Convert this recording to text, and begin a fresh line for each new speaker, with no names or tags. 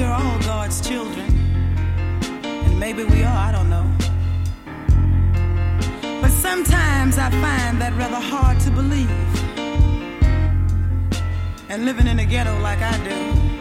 we're all God's children. And maybe we are, I don't know. But sometimes I find that rather hard to believe. And living in the ghetto like I do,